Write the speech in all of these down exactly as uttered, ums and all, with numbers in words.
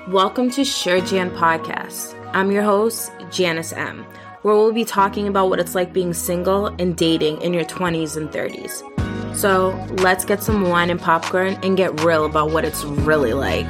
Welcome to Sure Jan Podcast. I'm your host, Janice M., where we'll be talking about what it's like being single and dating in your twenties and thirties. So let's get some wine and popcorn and get real about what it's really like.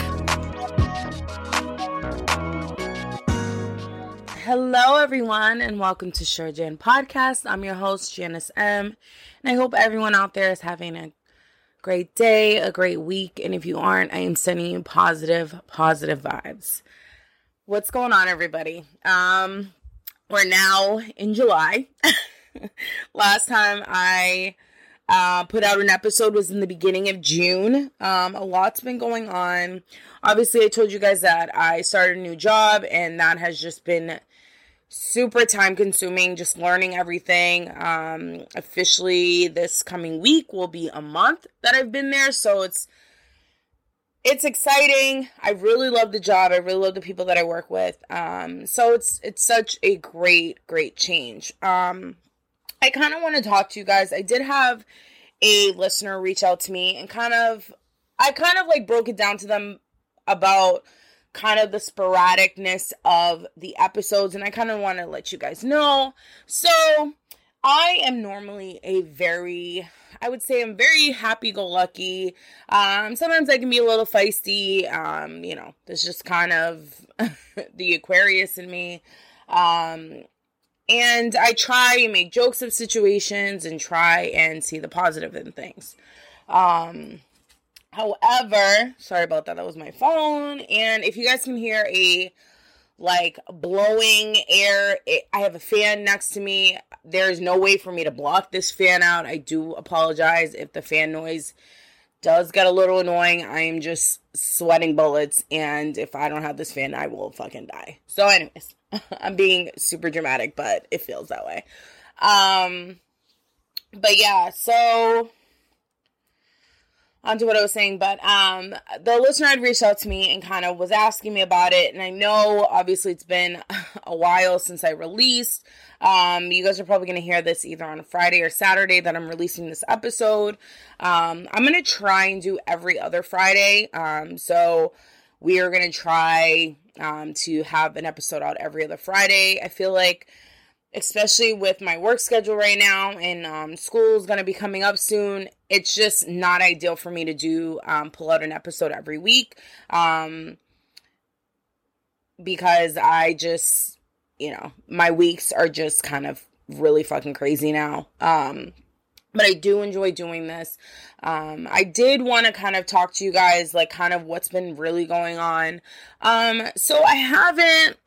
Hello, everyone, and welcome to Sure Jan Podcast. I'm your host, Janice M., and I hope everyone out there is having a great day, a great week, and if you aren't, I am sending you positive, positive vibes. What's going on, everybody? Um, we're now in July. Last time I uh, put out an episode was in the beginning of June. Um, a lot's been going on. Obviously, I told you guys that I started a new job, and that has just been super time consuming, just learning everything. Um, officially this coming week will be a month that I've been there. So it's, it's exciting. I really love the job. I really love the people that I work with. Um, so it's, it's such a great, great change. Um, I kind of want to talk to you guys. I did have a listener reach out to me and kind of, I kind of like broke it down to them about kind of the sporadicness of the episodes, and I kind of want to let you guys know. So I am normally a very, I would say I'm very happy-go-lucky. Um, sometimes I can be a little feisty. Um, you know, there's just kind of the Aquarius in me. Um, and I try and make jokes of situations and try and see the positive in things. Um, However, sorry about that. That was my phone. And if you guys can hear a like blowing air, it, I have a fan next to me. There's no way for me to block this fan out. I do apologize if the fan noise does get a little annoying. I am just sweating bullets. And if I don't have this fan, I will fucking die. So anyways, I'm being super dramatic, but it feels that way. Um, but yeah, so on to what I was saying, but um, the listener had reached out to me and kind of was asking me about it, and I know, obviously, it's been a while since I released. Um, you guys are probably going to hear this either on a Friday or Saturday that I'm releasing this episode. Um, I'm going to try and do every other Friday, um, so we are going to try um, to have an episode out every other Friday. I feel like, especially with my work schedule right now, and um, school is going to be coming up soon, it's just not ideal for me to do, um, pull out an episode every week, um, because I just, you know, my weeks are just kind of really fucking crazy now, um, but I do enjoy doing this. Um, I did want to kind of talk to you guys, like, kind of what's been really going on, um, so I haven't,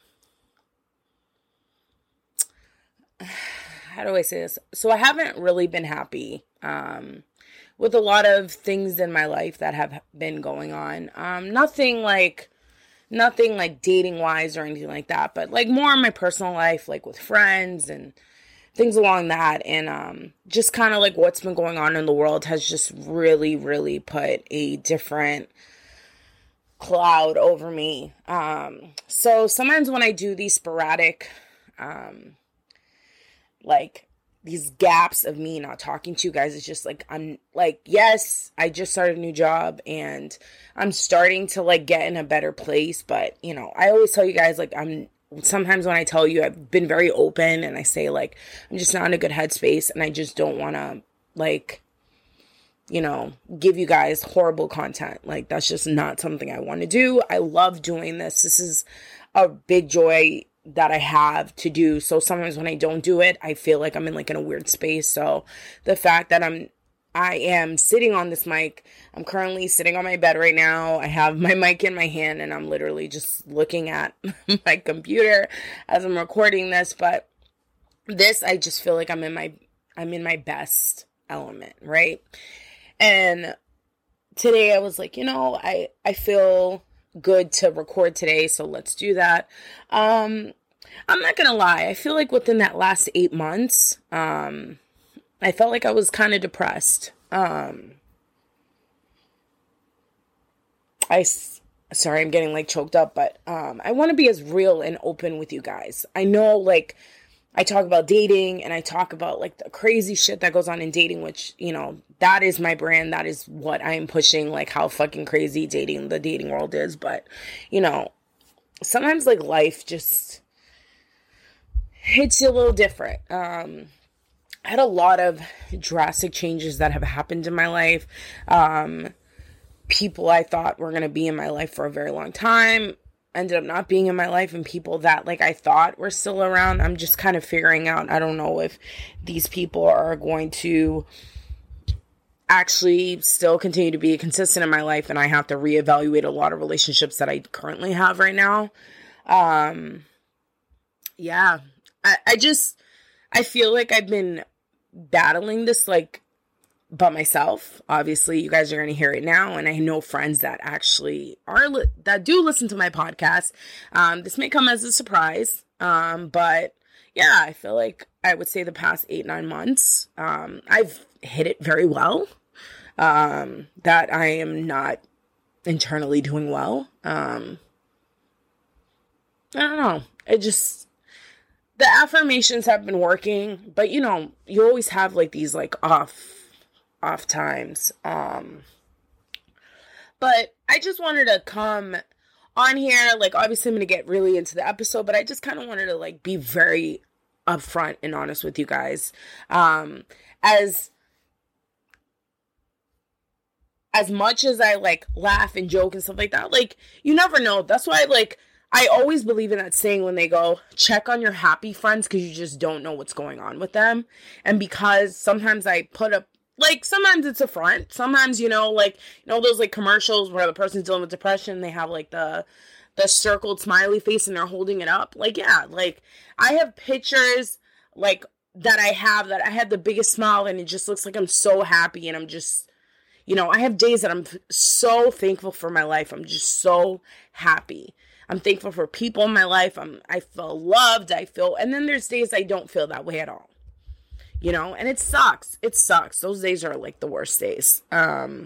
how do I say this? So I haven't really been happy um, with a lot of things in my life that have been going on. Um, nothing like, nothing like dating wise or anything like that, but like more in my personal life, like with friends and things along that. And um, just kind of like what's been going on in the world has just really, really put a different cloud over me. Um, so sometimes when I do these sporadic, um, like these gaps of me not talking to you guys, it's just like, I'm like, yes, I just started a new job and I'm starting to like get in a better place. But, you know, I always tell you guys, like, I'm sometimes when I tell you, I've been very open and I say like, I'm just not in a good headspace and I just don't want to like, you know, give you guys horrible content. Like, that's just not something I want to do. I love doing this. This is a big joy that I have to do. So sometimes when I don't do it, I feel like I'm in like in a weird space. So the fact that I'm, I am sitting on this mic, I'm currently sitting on my bed right now. I have my mic in my hand and I'm literally just looking at my computer as I'm recording this. But this, I just feel like I'm in my, I'm in my best element, right? And today I was like, you know, I, I feel good to record today, so let's do that. Um, I'm not gonna lie, I feel like within that last eight months, um, I felt like I was kind of depressed. Um, I, sorry, I'm getting like choked up, but um, I want to be as real and open with you guys. I know, like, I talk about dating and I talk about like the crazy shit that goes on in dating, which, you know, that is my brand. That is what I am pushing, like how fucking crazy dating, the dating world is. But, you know, sometimes like life just hits you a little different. Um, I had a lot of drastic changes that have happened in my life. Um, people I thought were going to be in my life for a very long time ended up not being in my life, and people that like I thought were still around, I'm just kind of figuring out. I don't know if these people are going to actually still continue to be consistent in my life, and I have to reevaluate a lot of relationships that I currently have right now. Um, yeah, I, I just, I feel like I've been battling this like by myself. Obviously, you guys are going to hear it now, and I know friends that actually are li- that do listen to my podcast. Um, this may come as a surprise, um, but yeah, I feel like I would say the past eight nine months, um, I've hit it very well. Um, that I am not internally doing well. Um, I don't know. It just, the affirmations have been working, but you know, you always have like these like off off times. Um, but I just wanted to come on here. Like, obviously I'm going to get really into the episode, but I just kind of wanted to like be very upfront and honest with you guys. Um, as, as much as I like laugh and joke and stuff like that, like you never know. That's why like, I always believe in that saying when they go, check on your happy friends, because you just don't know what's going on with them. And because sometimes I put up, like, sometimes it's a front. Sometimes, you know, like, you know, those, like, commercials where the person's dealing with depression, they have, like, the the circled smiley face and they're holding it up. Like, yeah, like, I have pictures, like, that I have that I had the biggest smile and it just looks like I'm so happy and I'm just, you know, I have days that I'm so thankful for my life. I'm just so happy. I'm thankful for people in my life. I'm, I feel loved. I feel, and then there's days I don't feel that way at all. You know, and it sucks. It sucks. Those days are like the worst days. Um,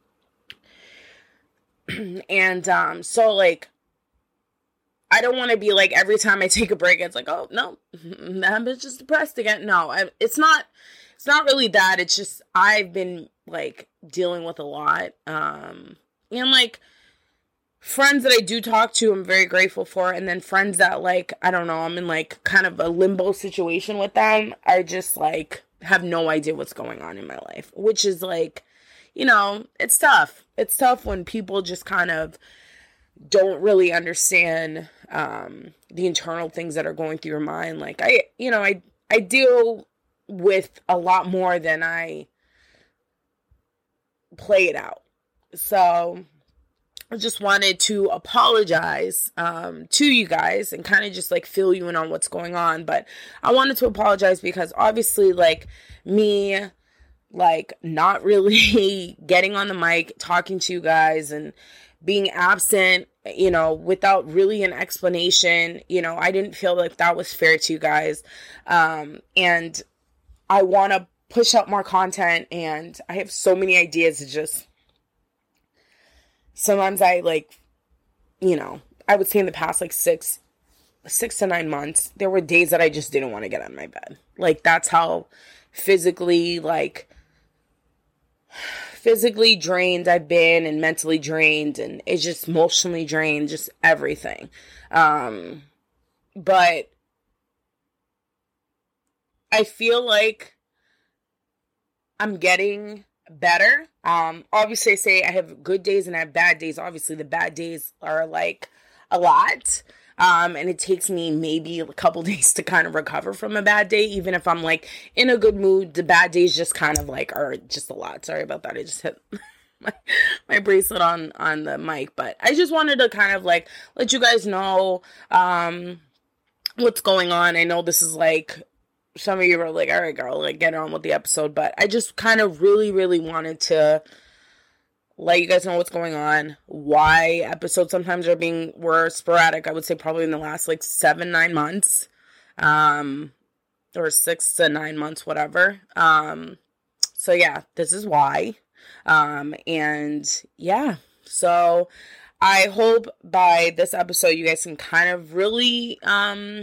and, um, so like, I don't want to be like, every time I take a break, it's like, oh no, that bitch is depressed again. No, I, it's not, it's not really that. It's just, I've been like dealing with a lot. Um, and like, friends that I do talk to, I'm very grateful for. And then friends that like, I don't know, I'm in like kind of a limbo situation with them. I just like have no idea what's going on in my life, which is like, you know, it's tough. It's tough when people just kind of don't really understand um, the internal things that are going through your mind. Like I, you know, I, I deal with a lot more than I play it out. So I just wanted to apologize um, to you guys and kind of just like fill you in on what's going on. But I wanted to apologize because obviously like me, like not really getting on the mic, talking to you guys and being absent, you know, without really an explanation, you know, I didn't feel like that was fair to you guys. Um, and I want to push out more content and I have so many ideas to just, sometimes I like, you know, I would say in the past like six, six to nine months, there were days that I just didn't want to get out of my bed. Like that's how physically, like physically drained I've been and mentally drained and it's just emotionally drained, just everything. Um, but I feel like I'm getting better. Um, obviously I say I have good days and I have bad days. Obviously the bad days are like a lot. Um, and it takes me maybe a couple days to kind of recover from a bad day. Even if I'm like in a good mood, the bad days just kind of like are just a lot. Sorry about that. I just hit my, my bracelet on, on the mic, but I just wanted to kind of like let you guys know, um, what's going on. I know this is like, some of you are like, all right, girl, like get on with the episode. But I just kind of really, really wanted to let you guys know what's going on. Why episodes sometimes are being, were sporadic. I would say probably in the last like seven, nine months. Um, or six to nine months, whatever. Um, so yeah, this is why. Um, and yeah, so I hope by this episode, you guys can kind of really, um,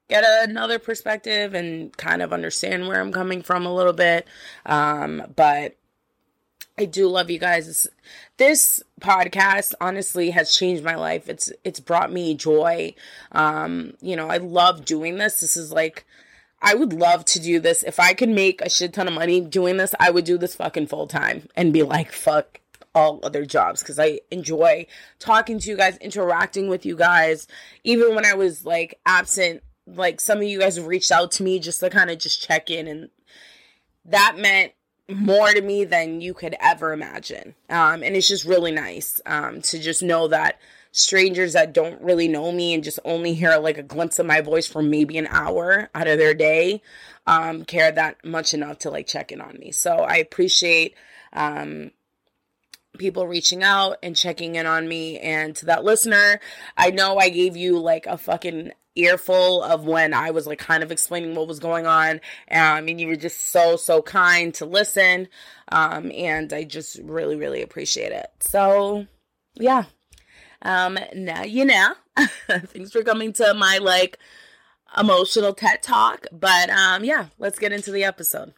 get another perspective and kind of understand where I'm coming from a little bit. Um, but I do love you guys. This, this podcast honestly has changed my life. It's it's brought me joy. Um, you know, I love doing this. This is like, I would love to do this. If I could make a shit ton of money doing this, I would do this fucking full time and be like, fuck all other jobs, because I enjoy talking to you guys, interacting with you guys. Even when I was like absent, like some of you guys have reached out to me just to kind of just check in, and that meant more to me than you could ever imagine. Um, and it's just really nice um, to just know that strangers that don't really know me and just only hear like a glimpse of my voice for maybe an hour out of their day um, care that much enough to like check in on me. So I appreciate um, people reaching out and checking in on me. And to that listener, I know I gave you like a fucking earful of when I was like kind of explaining what was going on. Um, and you were just so, so kind to listen. Um, and I just really, really appreciate it. So yeah. Um, now you know. Thanks for coming to my like emotional TED talk. But um, yeah, let's get into the episode.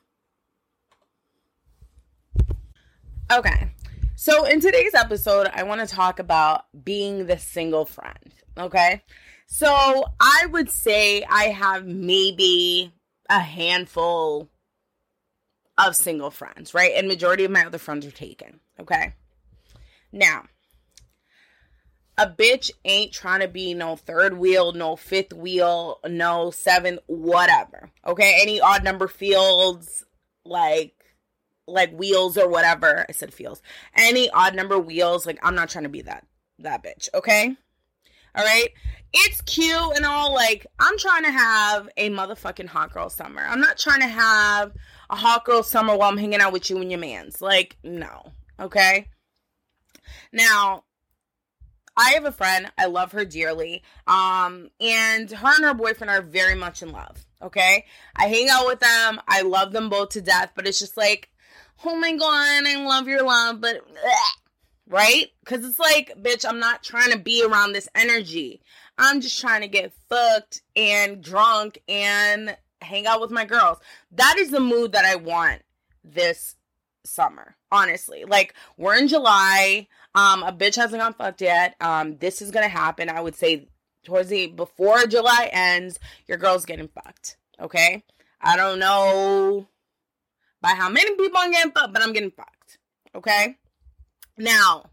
Okay. So in today's episode, I want to talk about being the single friend. Okay. So I would say I have maybe a handful of single friends, right? And majority of my other friends are taken, okay? Now, a bitch ain't trying to be no third wheel, no fifth wheel, no seventh, whatever, okay? Any odd number fields, like, like wheels or whatever. I said fields. Any odd number wheels, like, I'm not trying to be that, that bitch, okay? All right. It's cute and all, like, I'm trying to have a motherfucking hot girl summer. I'm not trying to have a hot girl summer while I'm hanging out with you and your mans. Like, no. Okay. Now, I have a friend. I love her dearly. Um, and her and her boyfriend are very much in love. Okay. I hang out with them. I love them both to death, but it's just like, oh my God, I love your love, but bleh. Right? Because it's like, bitch, I'm not trying to be around this energy. I'm just trying to get fucked and drunk and hang out with my girls. That is the mood that I want this summer, honestly. Like, we're in July. Um, a bitch hasn't got fucked yet. Um, this is going to happen, I would say, towards the, before July ends, your girl's getting fucked. Okay? I don't know by how many people I'm getting fucked, but I'm getting fucked. Okay? Now,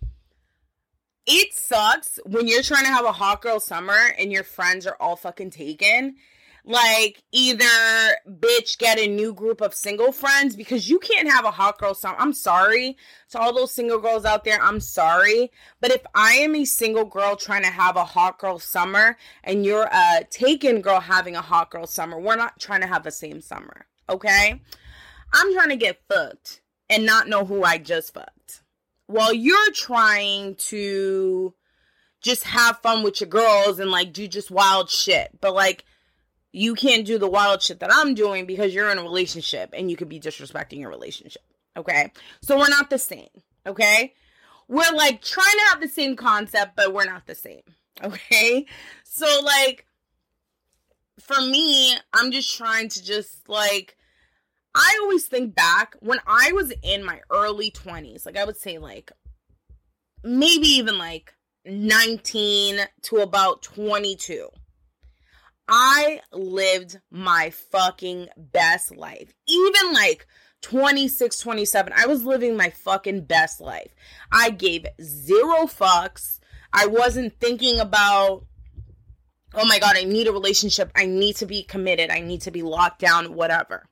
it sucks when you're trying to have a hot girl summer and your friends are all fucking taken. Like, either, bitch, get a new group of single friends, because you can't have a hot girl summer. I'm sorry to all those single girls out there. I'm sorry. But if I am a single girl trying to have a hot girl summer and you're a taken girl having a hot girl summer, we're not trying to have the same summer. Okay? I'm trying to get fucked and not know who I just fucked. While you're trying to just have fun with your girls and, like, do just wild shit. But, like, you can't do the wild shit that I'm doing because you're in a relationship and you could be disrespecting your relationship. Okay? So we're not the same. Okay? We're, like, trying to have the same concept, but we're not the same. Okay? So, like, for me, I'm just trying to just, like, I always think back when I was in my early twenties, like I would say like maybe even like nineteen to about twenty-two. I lived my fucking best life. Even like twenty-six, twenty-seven, I was living my fucking best life. I gave zero fucks. I wasn't thinking about, oh my God, I need a relationship. I need to be committed. I need to be locked down, whatever.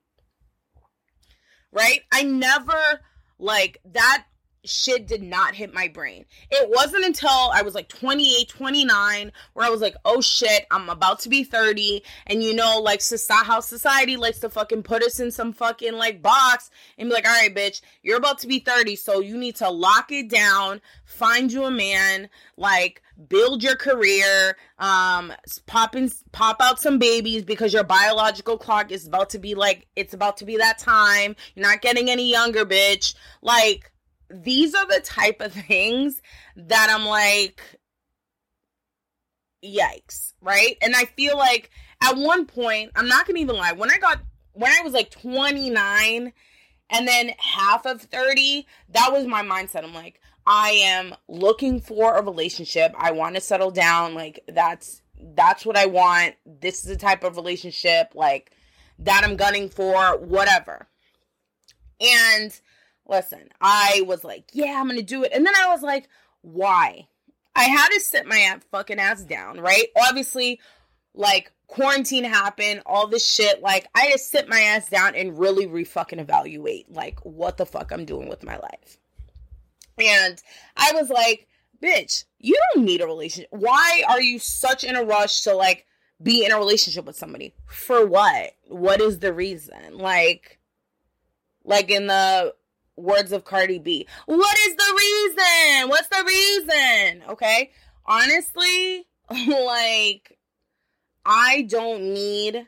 Right? I never, like, that shit did not hit my brain. It wasn't until I was like twenty-eight, twenty-nine where I was like, oh shit, I'm about to be thirty. And you know, like, how society likes to fucking put us in some fucking like box and be like, all right, bitch, you're about to be thirty. So you need to lock it down, find you a man, like, build your career, um, pop in, pop out some babies because your biological clock is about to be like, it's about to be that time. You're not getting any younger, bitch. Like, these are the type of things that I'm like, yikes, right? And I feel like at one point, I'm not gonna even lie, when I got, when I was like twenty-nine and then half of thirty, that was my mindset. I'm like, I am looking for a relationship. I want to settle down. Like, that's, that's what I want. This is the type of relationship, like, that I'm gunning for, whatever. And listen, I was like, yeah, I'm going to do it. And then I was like, why? I had to sit my fucking ass down, right? Obviously, like, quarantine happened, all this shit. Like, I had to sit my ass down and really re-fucking evaluate, like, what the fuck I'm doing with my life. And I was like, bitch, you don't need a relationship. Why are you such in a rush to, like, be in a relationship with somebody? For what? What is the reason? Like, like in the words of Cardi B, what is the reason? What's the reason? Okay? Honestly, like, I don't need,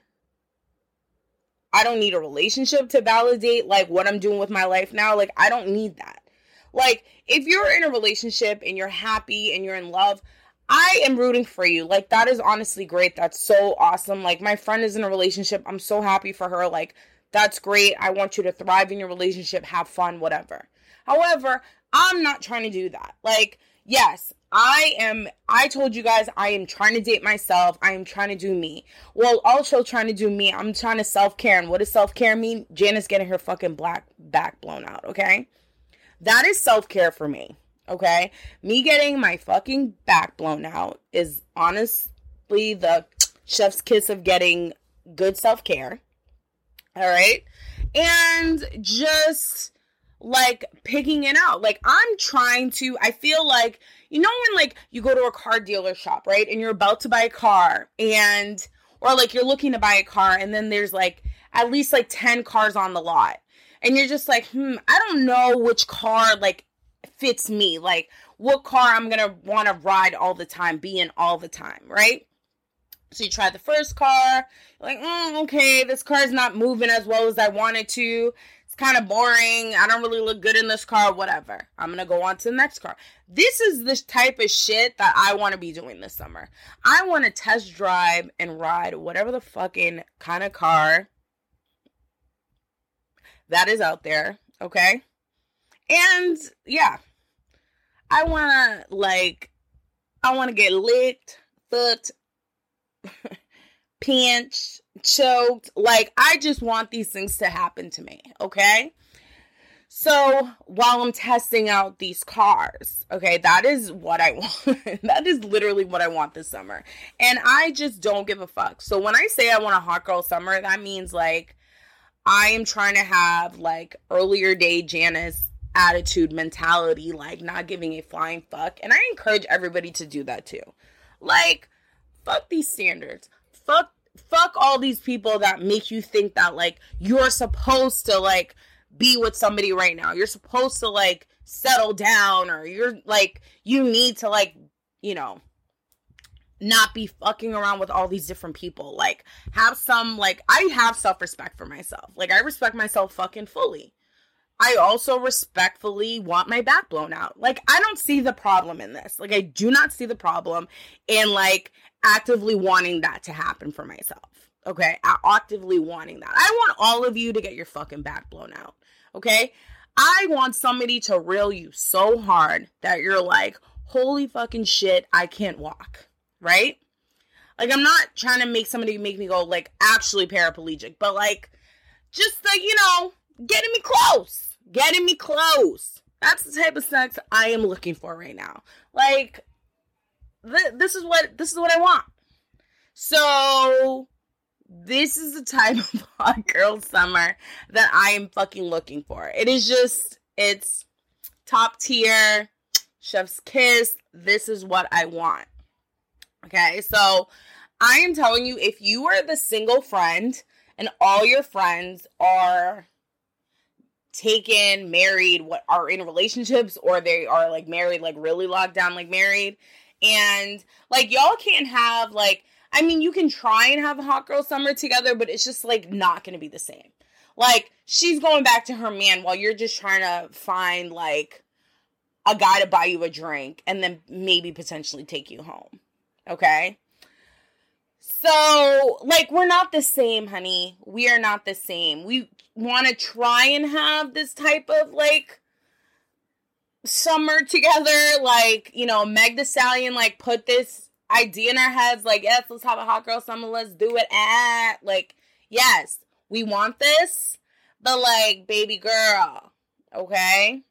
I don't need a relationship to validate, like, what I'm doing with my life now. Like, I don't need that. Like, if you're in a relationship and you're happy and you're in love, I am rooting for you. Like, that is honestly great. That's so awesome. Like, my friend is in a relationship. I'm so happy for her. Like, that's great. I want you to thrive in your relationship, have fun, whatever. However, I'm not trying to do that. Like, yes, I am, I told you guys I am trying to date myself. I am trying to do me. Well, also trying to do me. I'm trying to self-care. And what does self-care mean? Janice getting her fucking black back blown out, okay? That is self-care for me, okay? Me getting my fucking back blown out is honestly the chef's kiss of getting good self-care, all right? And just, like, picking it out. Like, I'm trying to, I feel like, you know when, like, you go to a car dealer shop, right? And you're about to buy a car, and, or, like, you're looking to buy a car, and then there's, like, at least, like, ten cars on the lot. And you're just like, hmm, I don't know which car, like, fits me. Like, what car I'm going to want to ride all the time, be in all the time, right? So you try the first car. You're like, mm, okay, this car is not moving as well as I wanted to. It's kind of boring. I don't really look good in this car, whatever. I'm going to go on to the next car. This is the type of shit that I want to be doing this summer. I want to test drive and ride whatever the fucking kind of car that is out there, okay? And, yeah, I want to, like, I want to get licked, fucked, pinched, choked. Like, I just want these things to happen to me, okay? So, while I'm testing out these cars, okay, that is what I want. That is literally what I want this summer. And I just don't give a fuck. So, when I say I want a hot girl summer, that means, like, I am trying to have, like, earlier day Janice attitude mentality, like, not giving a flying fuck. And I encourage everybody to do that, too. Like, fuck these standards. Fuck, fuck all these people that make you think that, like, you're supposed to, like, be with somebody right now. You're supposed to, like, settle down, or you're, like, you need to, like, you know, not be fucking around with all these different people. Like, have some, like, I have self-respect for myself. Like, I respect myself fucking fully. I also respectfully want my back blown out. Like, I don't see the problem in this. Like, I do not see the problem in, like, actively wanting that to happen for myself. Okay? Actively wanting that. I want all of you to get your fucking back blown out. Okay? I want somebody to reel you so hard that you're like, holy fucking shit, I can't walk. Right? Like, I'm not trying to make somebody make me go, like, actually paraplegic, but, like, just, like, you know, getting me close. Getting me close. That's the type of sex I am looking for right now. Like, th- this is what, this is what I want. So, this is the type of hot girl summer that I am fucking looking for. It is just, it's top tier, chef's kiss. This is what I want. Okay, so I am telling you, if you are the single friend and all your friends are taken, married, what are in relationships, or they are, like, married, like, really locked down, like, married, and, like, y'all can't have, like, I mean, you can try and have a hot girl summer together, but it's just, like, not gonna be the same. Like, she's going back to her man while you're just trying to find, like, a guy to buy you a drink and then maybe potentially take you home. Okay? So, like, we're not the same, honey. We are not the same. We want to try and have this type of, like, summer together. Like, you know, Meg Thee Stallion, like, put this idea in our heads. Like, yes, let's have a hot girl summer. Let's do it at, like, yes, we want this. But, like, baby girl, okay?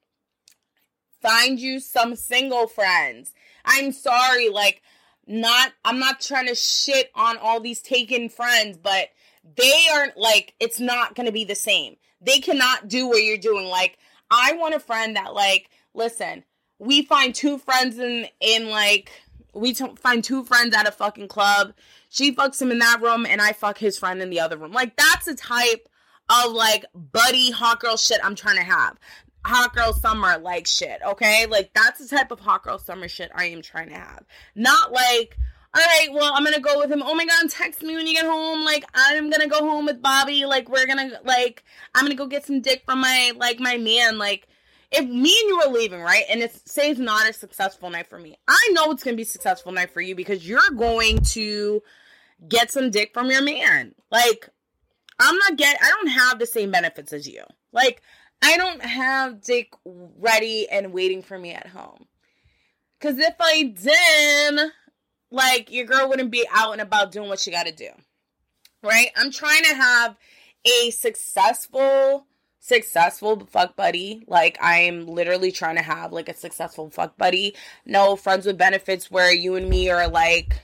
Find you some single friends. I'm sorry, like, not, I'm not trying to shit on all these taken friends, but they aren't, like, it's not going to be the same. They cannot do what you're doing. Like, I want a friend that, like, listen, we find two friends in, in like, we t- find two friends at a fucking club. She fucks him in that room, and I fuck his friend in the other room. Like, that's the type of, like, buddy hot girl shit I'm trying to have. Hot girl summer, like, shit, okay? Like, that's the type of hot girl summer shit I am trying to have. Not like, all right, well, I'm gonna go with him. Oh my God, text me when you get home. Like, I'm gonna go home with Bobby. Like, we're gonna, like, I'm gonna go get some dick from my, like, my man. Like, if me and you are leaving, right, and it's, say it's not a successful night for me, I know it's gonna be a successful night for you because you're going to get some dick from your man. Like, I'm not get, I don't have the same benefits as you. Like, I don't have dick ready and waiting for me at home. Because if I did, like, your girl wouldn't be out and about doing what she got to do. Right? I'm trying to have a successful, successful fuck buddy. Like, I am literally trying to have, like, a successful fuck buddy. No friends with benefits where you and me are, like,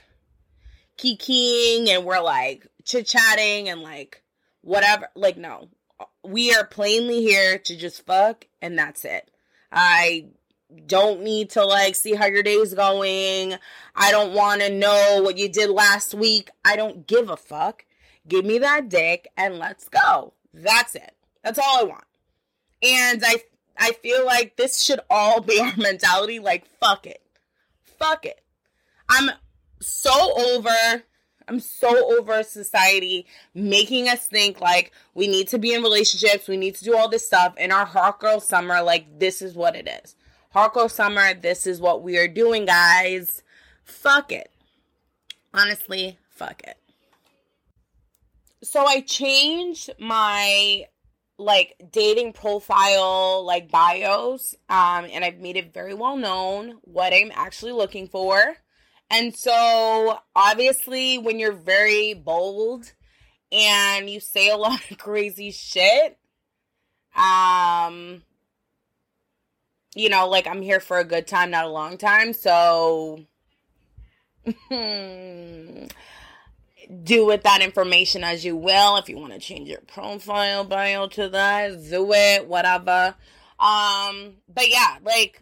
kikiing and we're, like, chit-chatting and, like, whatever. Like, no. We are plainly here to just fuck, and that's it. I don't need to, like, see how your day's going. I don't want to know what you did last week. I don't give a fuck. Give me that dick, and let's go. That's it. That's all I want. And I, I feel like this should all be our mentality. Like, fuck it. Fuck it. I'm so over... I'm so over society making us think, like, we need to be in relationships, we need to do all this stuff. In our hot girl summer, like, this is what it is. Hot girl summer, this is what we are doing, guys. Fuck it. Honestly, fuck it. So I changed my, like, dating profile, like, bios, um, and I've made it very well known what I'm actually looking for. And so, obviously, when you're very bold and you say a lot of crazy shit, um, you know, like, I'm here for a good time, not a long time. So, do with that information as you will. If you want to change your profile bio to that, do it, whatever. Um, but yeah, like,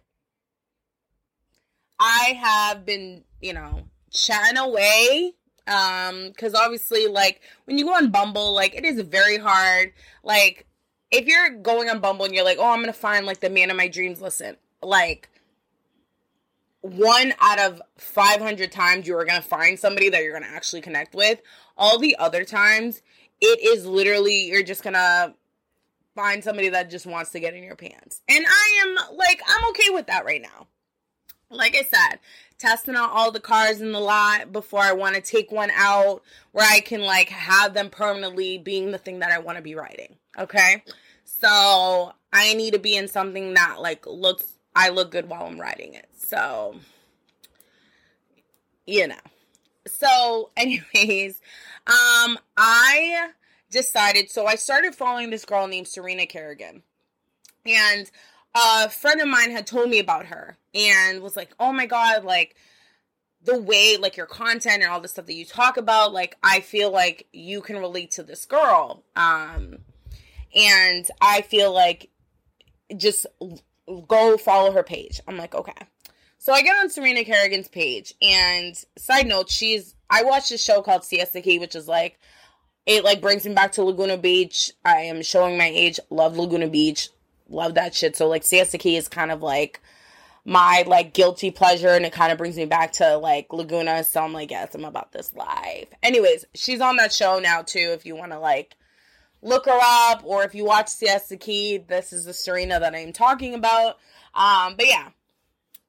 I have been, you know, chatting away, um, because obviously, like, when you go on Bumble, like, it is very hard, like, if you're going on Bumble and you're like, oh, I'm gonna find, like, the man of my dreams, listen, like, one out of five hundred times you are gonna find somebody that you're gonna actually connect with. All the other times, it is literally, you're just gonna find somebody that just wants to get in your pants, and I am, like, I'm okay with that right now. Like I said, testing out all the cars in the lot before I want to take one out where I can, like, have them permanently being the thing that I want to be riding, okay? So, I need to be in something that, like, looks, I look good while I'm riding it. So, you know. So, anyways, um, I decided, so I started following this girl named Serena Kerrigan. And a friend of mine had told me about her and was like, oh my God, like, the way, like, your content and all the stuff that you talk about, like, I feel like you can relate to this girl. Um, and I feel like just go follow her page. I'm like, okay. So I get on Serena Kerrigan's page, and side note, she's, I watched a show called Siesta Key, which is like, it, like, brings me back to Laguna Beach. I am showing my age. Love Laguna Beach. Love that shit. So, like, Siesta Key is kind of, like, my, like, guilty pleasure, and it kind of brings me back to, like, Laguna, so I'm like, yes, I'm about this life. Anyways, she's on that show now, too, if you want to, like, look her up, or if you watch Siesta Key, this is the Serena that I'm talking about. Um, but, yeah.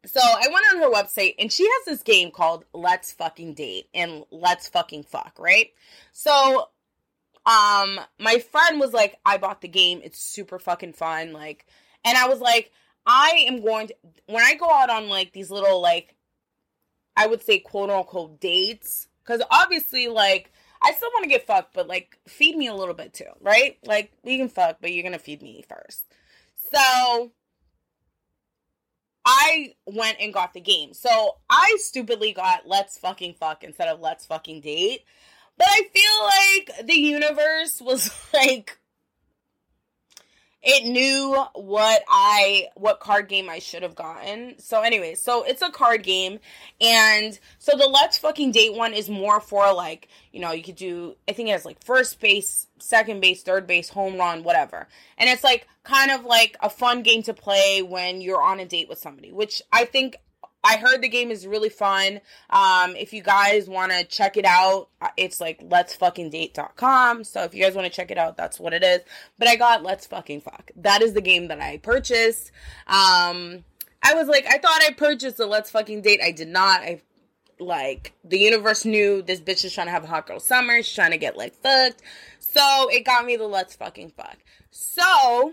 So I went on her website and she has this game called Let's Fucking Date and Let's Fucking Fuck, right? So um my friend was like, I bought the game, it's super fucking fun, like, and I was like, I am going to, when I go out on like these little, like, I would say quote unquote dates, because obviously, like, I still want to get fucked, but like, feed me a little bit too, right? Like, we can fuck, but you're gonna feed me first. So I went and got the game. So I stupidly got Let's Fucking Fuck instead of Let's Fucking Date. But I feel like the universe was like, it knew what I, what card game I should have gotten. So anyway, so it's a card game. And so the Let's Fucking Date one is more for like, you know, you could do, I think it has like first base, second base, third base, home run, whatever. And it's like kind of like a fun game to play when you're on a date with somebody, which I think, I heard the game is really fun. Um, if you guys want to check it out, it's like let's fucking date dot com. So if you guys want to check it out, that's what it is. But I got Let's Fucking Fuck. That is the game that I purchased. Um, I was like, I thought I purchased a Let's Fucking Date. I did not. I like, the universe knew this bitch is trying to have a hot girl summer. She's trying to get like fucked. So it got me the Let's Fucking Fuck. So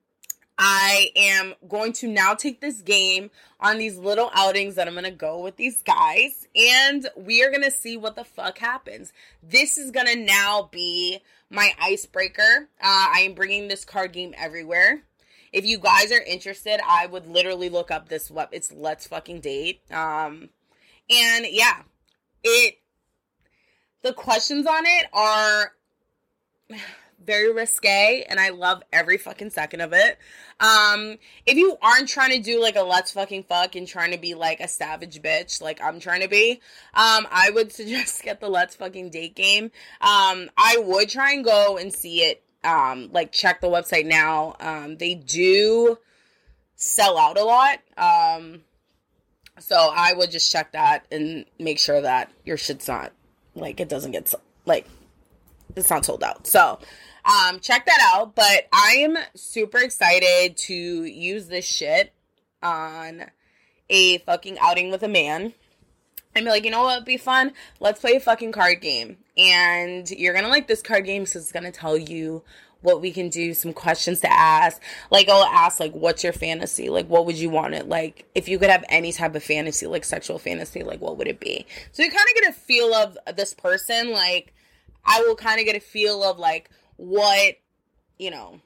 I am going to now take this game on these little outings that I'm going to go with these guys, and we are going to see what the fuck happens. This is going to now be my icebreaker. Uh, I am bringing this card game everywhere. If you guys are interested, I would literally look up this web. It's Let's Fucking Date. Um, and yeah, it, the questions on it are very risque, and I love every fucking second of it. Um, if you aren't trying to do, like, a Let's Fucking Fuck and trying to be, like, a savage bitch, like I'm trying to be, um, I would suggest get the Let's Fucking Date game. Um, I would try and go and see it, um, like, check the website now. Um, they do sell out a lot, um, so I would just check that and make sure that your shit's not, like, it doesn't get, like, it's not sold out. So, um, check that out. But I am super excited to use this shit on a fucking outing with a man. And be like, you know what would be fun? Let's play a fucking card game. And you're gonna like this card game, because it's gonna tell you what we can do, some questions to ask. Like, I'll ask, like, what's your fantasy? Like, what would you want it? Like, if you could have any type of fantasy, like sexual fantasy, like, what would it be? So you kind of get a feel of this person. Like, I will kind of get a feel of, like, what, you know,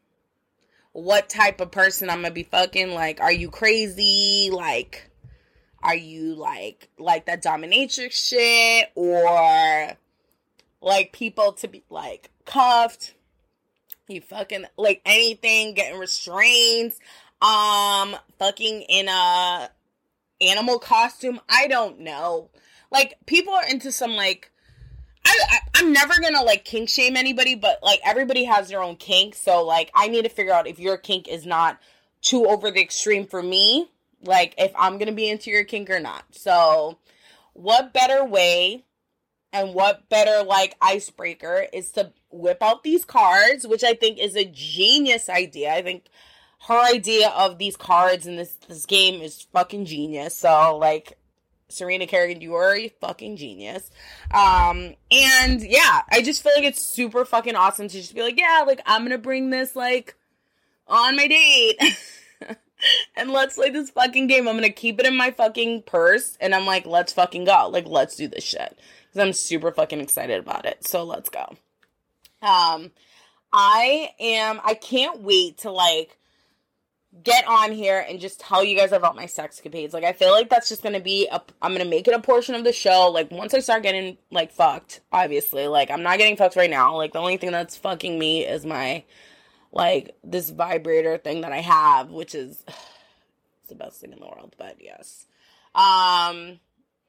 what type of person I'm gonna be fucking. Like, are you crazy? Like, are you, like, like that dominatrix shit? Or, like, people to be, like, cuffed? You fucking, like, anything, getting restraints, um, fucking in a animal costume? I don't know. Like, people are into some, like, I, I, I'm never gonna, like, kink shame anybody, but, like, everybody has their own kink, so, like, I need to figure out if your kink is not too over the extreme for me, like, if I'm gonna be into your kink or not. So, what better way, and what better, like, icebreaker is to whip out these cards, which I think is a genius idea. I think her idea of these cards in this, this game is fucking genius, so, like, Serena Kerrigan, you are a fucking genius. Um, and yeah, I just feel like it's super fucking awesome to just be like, yeah, like, I'm gonna bring this, like, on my date. And let's play this fucking game. I'm gonna keep it in my fucking purse. And I'm like, let's fucking go. Like, let's do this shit. Because I'm super fucking excited about it. So let's go. Um, I am, I can't wait to, like, get on here and just tell you guys about my sexcapades. Like, I feel like that's just gonna be a, I'm gonna make it a portion of the show. Like, once I start getting, like, fucked, obviously, like, I'm not getting fucked right now. Like, the only thing that's fucking me is my, like, this vibrator thing that I have, which is it's the best thing in the world. But yes, um,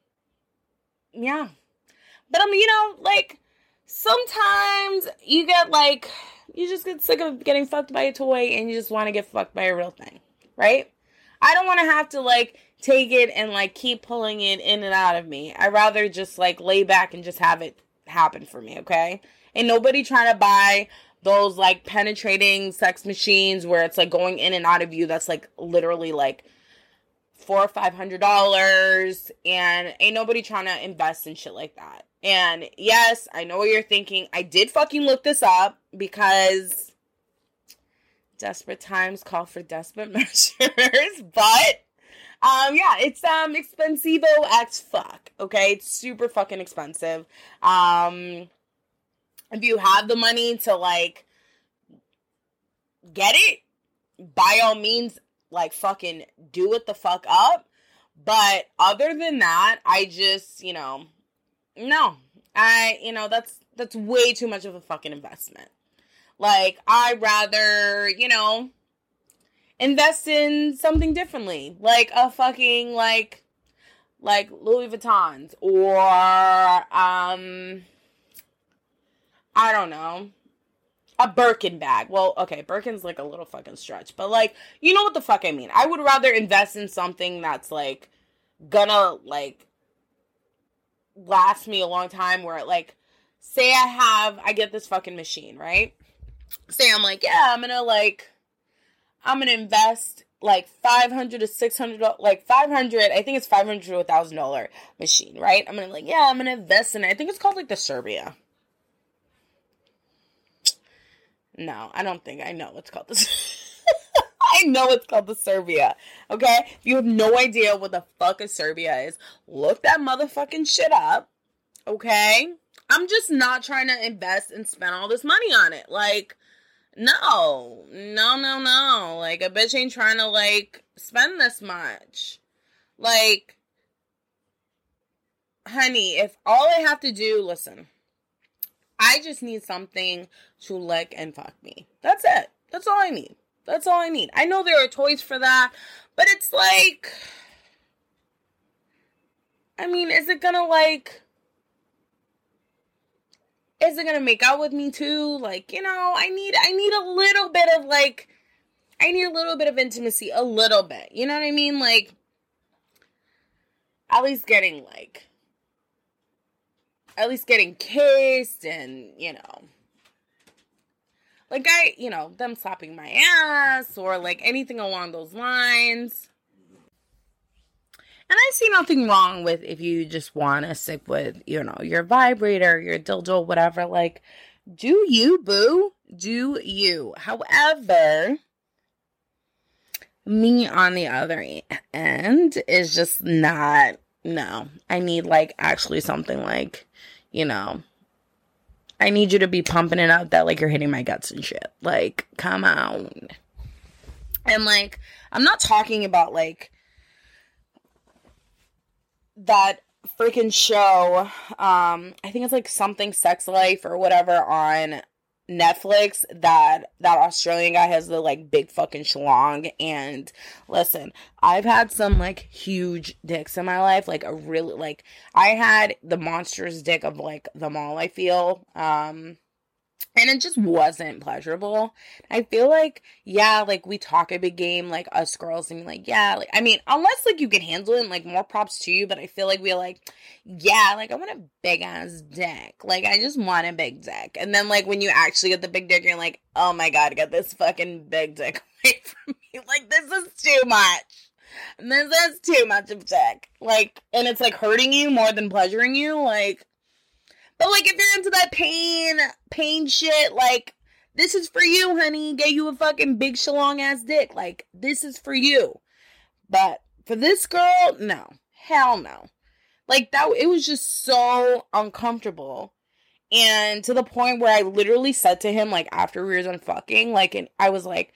yeah. But um, you know, like, sometimes you get, like, you just get sick of getting fucked by a toy and you just want to get fucked by a real thing, right? I don't want to have to, like, take it and, like, keep pulling it in and out of me. I'd rather just, like, lay back and just have it happen for me, okay? Ain't nobody trying to buy those, like, penetrating sex machines where it's, like, going in and out of you. That's, like, literally, like, four or five hundred dollars, and ain't nobody trying to invest in shit like that. And yes, I know what you're thinking. I did fucking look this up because desperate times call for desperate measures. But um, yeah, it's um expensivo as fuck. Okay, it's super fucking expensive. Um, if you have the money to like get it, by all means, like fucking do it the fuck up. But other than that, I just, you know, no, I, you know, that's, that's way too much of a fucking investment. Like, I'd rather, you know, invest in something differently. Like a fucking, like, like Louis Vuittons or, um, I don't know, a Birkin bag. Well, okay, Birkin's like a little fucking stretch, but like, you know what the fuck I mean. I would rather invest in something that's like gonna like last me a long time, where like, say I have, I get this fucking machine, right? Say I'm like, yeah, I'm gonna like, I'm gonna invest like five hundred to six hundred, like five hundred, I think it's five hundred to one thousand dollars machine, right? I'm gonna like, yeah, I'm gonna invest in it. I think it's called like the Serbia. No, I don't think I know what's called this. I know it's called the Serbia. Okay? If you have no idea what the fuck a Serbia is, look that motherfucking shit up. Okay? I'm just not trying to invest and spend all this money on it. Like, no. No, no, no. Like, a bitch ain't trying to, like, spend this much. Like, honey, if all I have to do, listen, I just need something to lick and fuck me. That's it. That's all I need. That's all I need. I know there are toys for that, but it's like, I mean, is it gonna like, is it gonna make out with me too? Like, you know, I need, I need a little bit of like, I need a little bit of intimacy, a little bit. You know what I mean? Like, at least getting like, at least getting kissed and, you know, like I, you know, them slapping my ass or like anything along those lines. And I see nothing wrong with if you just want to stick with, you know, your vibrator, your dildo, whatever. Like, do you, boo? Do you? However, me on the other end is just not, no. I need like actually something like, you know, I need you to be pumping it out that like you're hitting my guts and shit. Like, come on. And like, I'm not talking about like that freaking show. Um, I think it's like something Sex Life or whatever on Netflix, that that Australian guy has the like big fucking schlong. And listen, I've had some like huge dicks in my life, like a really, like I had the monstrous dick of like them all, I feel, um and it just wasn't pleasurable. I feel like, yeah, like we talk a big game, like us girls, and like, yeah, like, I mean, unless like you can handle it, and like more props to you, but I feel like we're like, yeah, like I want a big ass dick. Like I just want a big dick. And then like when you actually get the big dick, you're like, oh my god, get this fucking big dick away from me. Like this is too much. This is too much of dick. Like, and it's like hurting you more than pleasuring you. Like, but, like, if you're into that pain, pain shit, like, this is for you, honey. Get you a fucking big shalong-ass dick. Like, this is for you. But for this girl, no. Hell no. Like, that, it was just so uncomfortable. And to the point where I literally said to him, like, after we were done fucking, like, and I was like,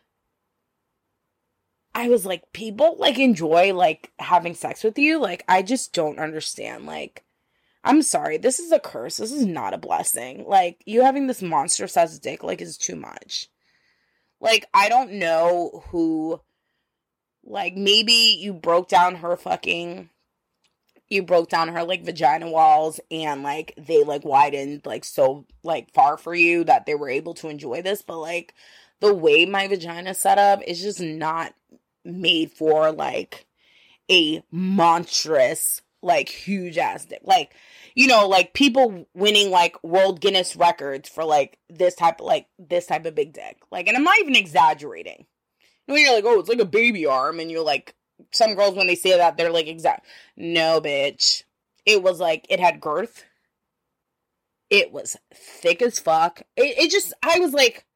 I was like, people, like, enjoy, like, having sex with you? Like, I just don't understand, like, I'm sorry, this is a curse. This is not a blessing. Like, you having this monster-sized dick, like, is too much. Like, I don't know who, like, maybe you broke down her fucking, you broke down her, like, vagina walls, and, like, they, like, widened, like, so, like, far for you that they were able to enjoy this, but, like, the way my vagina set up is just not made for, like, a monstrous, like, huge-ass dick. Like, you know, like, people winning, like, World Guinness records for, like, this type of, like, this type of big dick. Like, and I'm not even exaggerating. You know, you're like, oh, it's like a baby arm, and you're like, some girls, when they say that, they're like, exact. No, bitch. It was like, it had girth. It was thick as fuck. It, it just, I was like,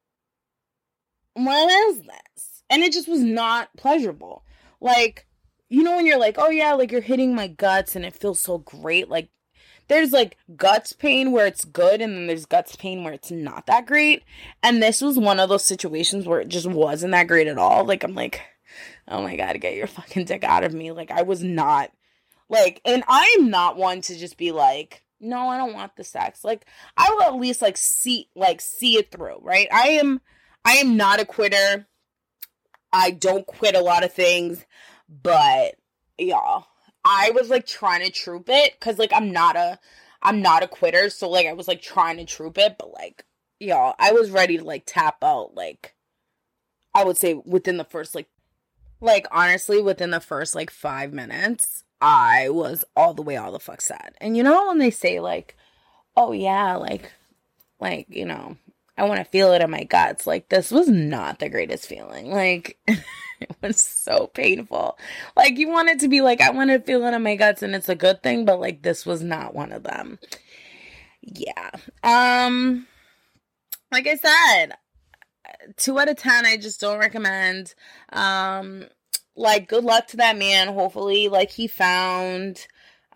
what is this? And it just was not pleasurable. Like, you know when you're like, oh yeah, like you're hitting my guts and it feels so great. Like, there's like guts pain where it's good, and then there's guts pain where it's not that great. And this was one of those situations where it just wasn't that great at all. Like, I'm like, oh my God, get your fucking dick out of me. Like, I was not, like, and I'm not one to just be like, no, I don't want the sex. Like, I will at least, like, see, like, see it through, right? I am, I am not a quitter. I don't quit a lot of things, but, y'all, I was, like, trying to troop it, because, like, I'm not a, I'm not a quitter, so, like, I was, like, trying to troop it, but, like, y'all, I was ready to, like, tap out, like, I would say within the first, like, like, honestly, within the first, like, five minutes, I was all the way all the fuck sad. And, you know, when they say, like, oh, yeah, like, like, you know, I want to feel it in my guts, like, this was not the greatest feeling. Like, it was so painful. Like, you want it to be like, I want to feel it in my guts and it's a good thing, but, like, this was not one of them. Yeah. Um, like I said, two out of ten, I just don't recommend. Um, like, good luck to that man. Hopefully, like, he found,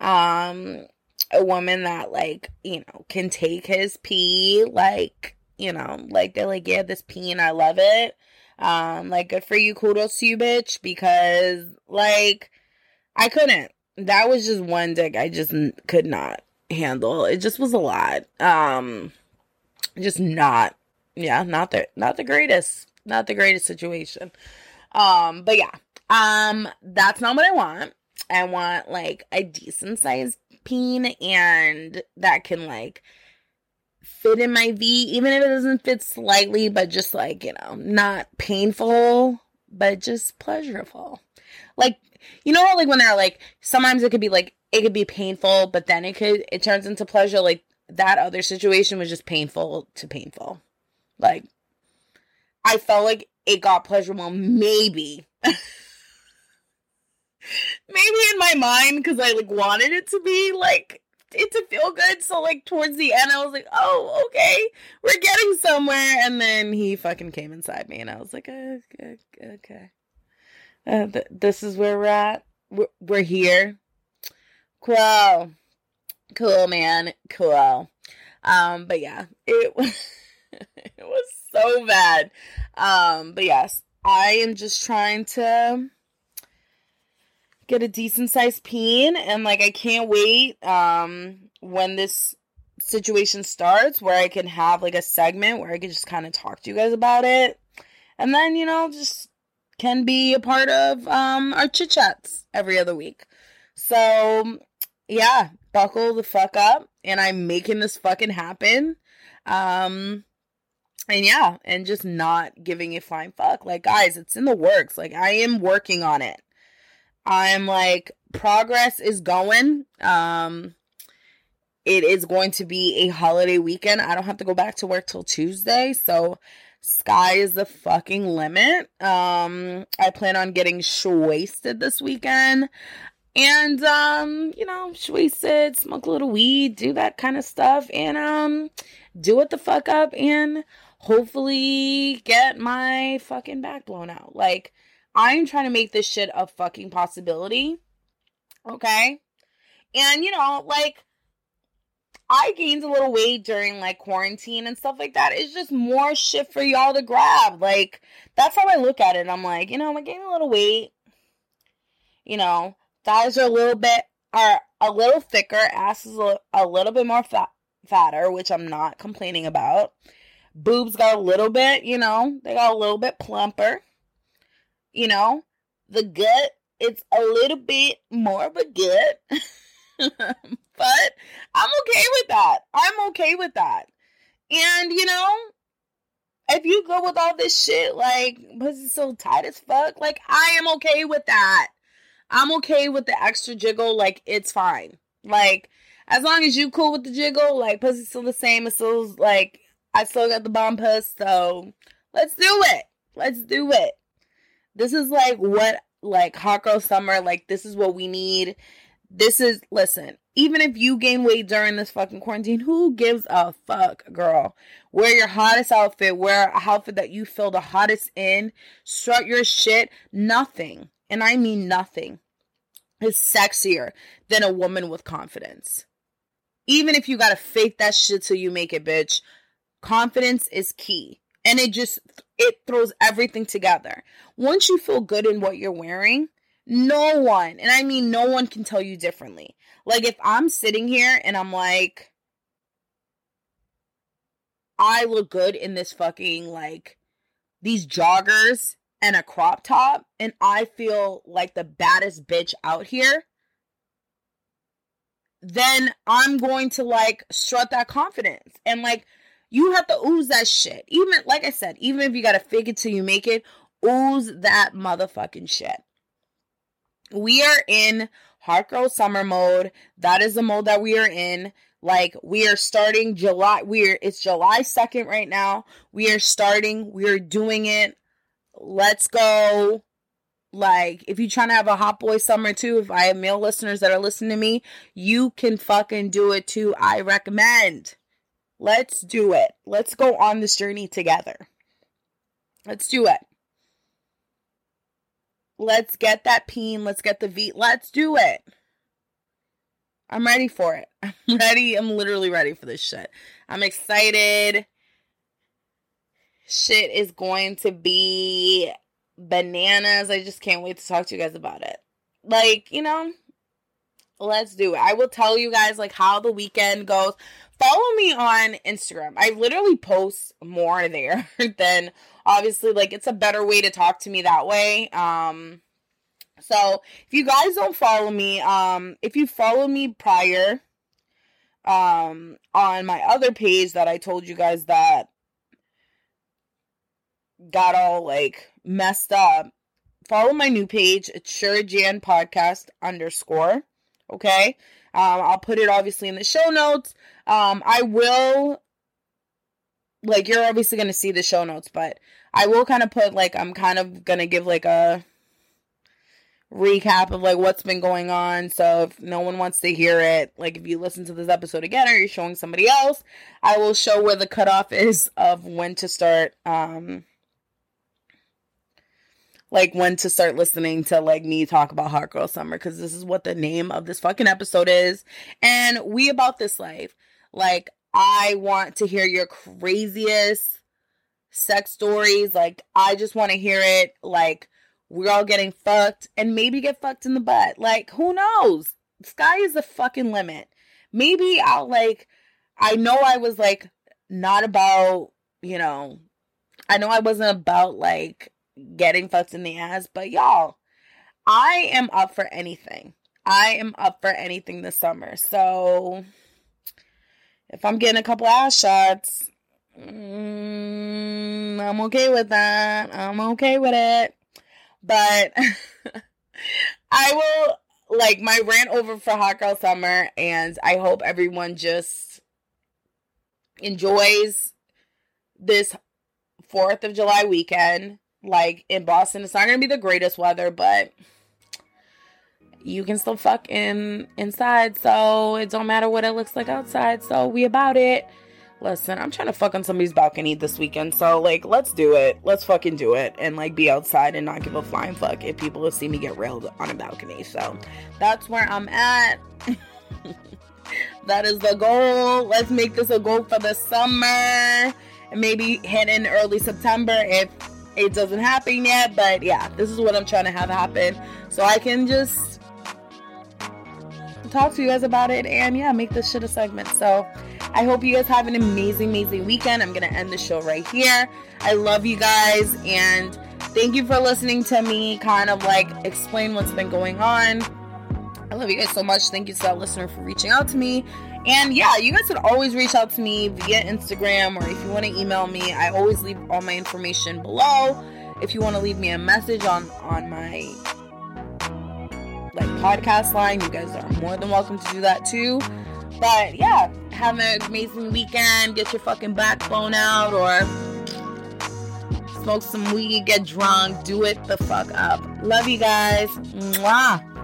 um, a woman that, like, you know, can take his pee, like, you know, like, they're like, yeah, this pee and I love it. Um, like, good for you, kudos to you, bitch, because, like, I couldn't. That was just one dick I just n- could not handle. It just was a lot. Um, just not, yeah, not the, not the greatest, not the greatest situation. Um, but yeah, um, that's not what I want. I want, like, a decent sized peen, and that can, like, fit in my V, even if it doesn't fit slightly, but just, like, you know, not painful, but just pleasurable. Like, you know, like, when they're, like, sometimes it could be, like, it could be painful, but then it could, it turns into pleasure. Like, that other situation was just painful to painful. Like, I felt like it got pleasurable, maybe. Maybe in my mind, because I, like, wanted it to be, like, it to feel good. So, like, towards the end, I was like, oh, okay, we're getting somewhere. And then he fucking came inside me, and I was like, okay, okay. Uh, th- this is where we're at. We're, we're here. Cool. Cool, man. Cool. Um, but yeah, it was, it was so bad. Um, but yes, I am just trying to get a decent sized peen, and, like, I can't wait um when this situation starts, where I can have, like, a segment where I can just kind of talk to you guys about it, and then, you know, just can be a part of um our chit chats every other week. So yeah, buckle the fuck up, and I'm making this fucking happen. Um and yeah, and just not giving a flying fuck. Like, guys, it's in the works. Like, I am working on it. I'm, like, progress is going. Um, it is going to be a holiday weekend. I don't have to go back to work till Tuesday, so sky is the fucking limit. Um, I plan on getting shwasted this weekend. And, um, you know, shwasted, smoke a little weed, do that kind of stuff, and, um, do it the fuck up, and hopefully get my fucking back blown out. Like, I'm trying to make this shit a fucking possibility, okay? And, you know, like, I gained a little weight during, like, quarantine and stuff like that. It's just more shit for y'all to grab. Like, that's how I look at it. I'm like, you know, I gained a little weight. You know, thighs are a little bit, are a little thicker. Ass is a, a little bit more fat, fatter, which I'm not complaining about. Boobs got a little bit, you know, they got a little bit plumper. You know, the gut, it's a little bit more of a gut. But I'm okay with that. I'm okay with that. And, you know, if you go with all this shit, like, pussy so tight as fuck, like, I am okay with that. I'm okay with the extra jiggle. Like, it's fine. Like, as long as you cool with the jiggle, like, pussy's still the same. It's still, like, I still got the bomb puss, so let's do it. Let's do it. This is, like, what like hot girl summer, like this is what we need. This is, listen, even if you gain weight during this fucking quarantine, who gives a fuck, girl? Wear your hottest outfit. Wear a outfit that you feel the hottest in. Strut your shit. Nothing, and I mean nothing, is sexier than a woman with confidence. Even if you gotta fake that shit till you make it, bitch. Confidence is key. And it just, it throws everything together. Once you feel good in what you're wearing, no one, and I mean no one, can tell you differently. Like, if I'm sitting here and I'm like, I look good in this fucking, like, these joggers and a crop top, and I feel like the baddest bitch out here, then I'm going to, like, strut that confidence. And, like, you have to ooze that shit. Even, like I said, even if you gotta fake it till you make it, ooze that motherfucking shit. We are in hot girl summer mode. That is the mode that we are in. Like, we are starting July. We're, it's July second right now. We are starting. We are doing it. Let's go. Like, if you're trying to have a hot boy summer too, if I have male listeners that are listening to me, you can fucking do it too. I recommend. Let's do it. Let's go on this journey together. Let's do it. Let's get that peen. Let's get the V. Let's do it. I'm ready for it. I'm ready. I'm literally ready for this shit. I'm excited. Shit is going to be bananas. I just can't wait to talk to you guys about it. Like, you know, let's do it. I will tell you guys, like, how the weekend goes. Follow me on Instagram. I literally post more there than, obviously, like, it's a better way to talk to me that way. Um, so if you guys don't follow me, um, if you follow me prior, um, on my other page that I told you guys that got all, like, messed up, follow my new page. It's SureJan Podcast underscore. Okay. Um, I'll put it obviously in the show notes. Um, I will, like, you're obviously going to see the show notes, but I will kind of put, like, I'm kind of going to give, like, a recap of, like, what's been going on. So if no one wants to hear it, like, if you listen to this episode again or you're showing somebody else, I will show where the cutoff is of when to start, um, like, when to start listening to, like, me talk about hot girl summer, because this is what the name of this fucking episode is. And we about this life. Like, I want to hear your craziest sex stories. Like, I just want to hear it. Like, we're all getting fucked and maybe get fucked in the butt. Like, who knows? Sky is the fucking limit. Maybe I'll, like, I know I was, like, not about, you know, I know I wasn't about, like, getting fucked in the ass, but y'all, I am up for anything. I am up for anything this summer. So if I'm getting a couple ass shots, mm, I'm okay with that. I'm okay with it. But I will, like, my rant over for hot girl summer, and I hope everyone just enjoys this fourth of July weekend. Like, in Boston, it's not going to be the greatest weather, but you can still fuck in inside, so it don't matter what it looks like outside, so we about it. Listen, I'm trying to fuck on somebody's balcony this weekend, so, like, let's do it. Let's fucking do it, and, like, be outside and not give a flying fuck if people will see me get railed on a balcony, so that's where I'm at. That is the goal. Let's make this a goal for the summer, and maybe hit in early September if it doesn't happen yet, but yeah, this is what I'm trying to have happen, so I can just talk to you guys about it, and yeah, make this shit a segment. So I hope you guys have an amazing, amazing weekend. I'm gonna end the show right here. I love you guys, and thank you for listening to me kind of, like, explain what's been going on. I love you guys so much. Thank you to that listener for reaching out to me. And yeah, you guys could always reach out to me via Instagram, or if you want to email me, I always leave all my information below. If you want to leave me a message on, on my, like, podcast line, you guys are more than welcome to do that too. But yeah, have an amazing weekend. Get your fucking backbone out, or smoke some weed, get drunk, do it the fuck up. Love you guys. Mwah.